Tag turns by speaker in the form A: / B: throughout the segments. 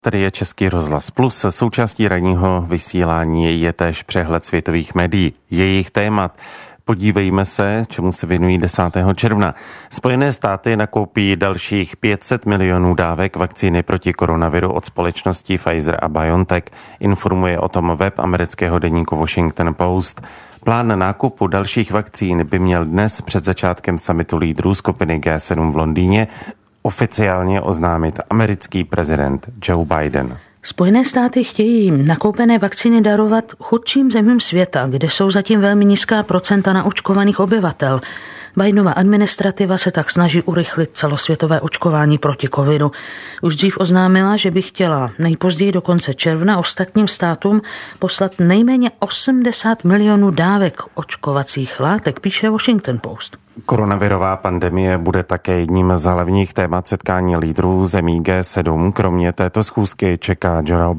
A: Tady je Český rozhlas Plus. Součástí ranního vysílání je též přehled světových médií, jejich témat. Podívejme se, čemu se věnují 10. června. Spojené státy nakoupí dalších 500 milionů dávek vakcíny proti koronaviru od společností Pfizer a BioNTech. Informuje o tom web amerického deníku Washington Post. Plán nákupu dalších vakcín by měl dnes před začátkem summitu lídrů skupiny G7 v Londýně oficiálně oznámit americký prezident Joe Biden.
B: Spojené státy chtějí nakoupené vakcíny darovat chudším zemím světa, kde jsou zatím velmi nízká procenta naočkovaných obyvatel. Bidenova administrativa se tak snaží urychlit celosvětové očkování proti covidu. Už dřív oznámila, že by chtěla nejpozději do konce června ostatním státům poslat nejméně 80 milionů dávek očkovacích látek, píše Washington Post.
A: Koronavirová pandemie bude také jedním z hlavních témat setkání lídrů zemí G7. Kromě této schůzky čeká Joea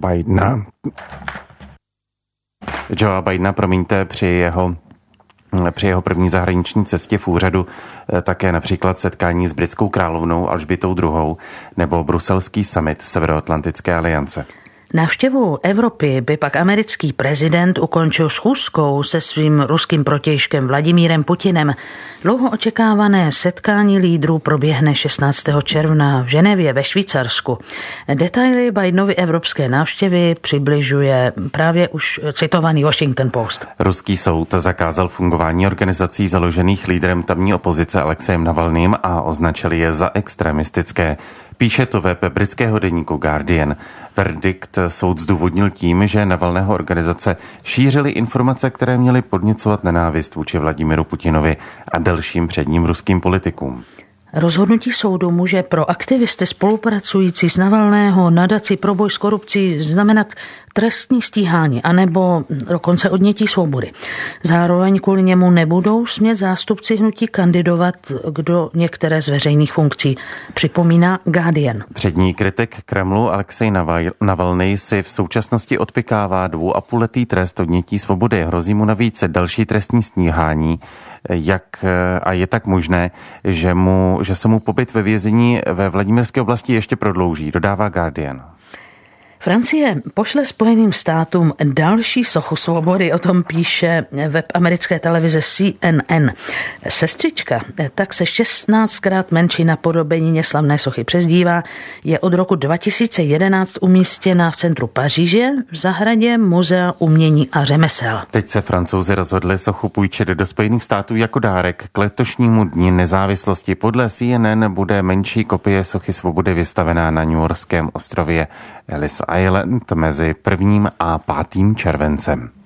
A: Bidena, při jeho první zahraniční cestě v úřadu také například setkání s britskou královnou Alžbětou II. Nebo bruselský summit Severoatlantické aliance.
B: Návštěvu Evropy by pak americký prezident ukončil schůzkou se svým ruským protějškem Vladimírem Putinem. Dlouho očekávané setkání lídrů proběhne 16. června v Ženevě ve Švýcarsku. Detaily Bidenovy evropské návštěvy přibližuje právě už citovaný Washington Post.
A: Ruský soud zakázal fungování organizací založených lídrem tamní opozice Alexejem Navalným a označil je za extremistické. Píše to web britského deníku Guardian. Verdikt soud zdůvodnil tím, že Navalného organizace šířily informace, které měly podněcovat nenávist vůči Vladimiru Putinovi a dalším předním ruským politikům.
B: Rozhodnutí soudu může pro aktivisty spolupracující s Navalného nadací pro boj s korupcí znamenat trestní stíhání anebo dokonce odnětí svobody. Zároveň kvůli němu nebudou smět zástupci hnutí kandidovat do některé z veřejných funkcí, připomíná Guardian.
A: Přední kritik Kremlu Alexej Navalnej si v současnosti odpykává 2,5letý trest odnětí svobody. Hrozí mu navíc další trestní stíhání. A je tak možné, že se mu pobyt ve vězení ve Vladimirské oblasti ještě prodlouží, dodává Guardian.
B: Francie pošle Spojeným státům další sochu svobody, o tom píše web americké televize CNN. Sestřička tak se 16krát menší napodobenině slavné sochy přezdívá, je od roku 2011 umístěna v centru Paříže v zahradě Muzea umění a řemesel.
A: Teď se Francouzi rozhodli sochu půjčit do Spojených států jako dárek k letošnímu dni nezávislosti. Podle CNN bude menší kopie sochy svobody vystavená na newyorském ostrově Ellis Island mezi 1. a 5. červencem.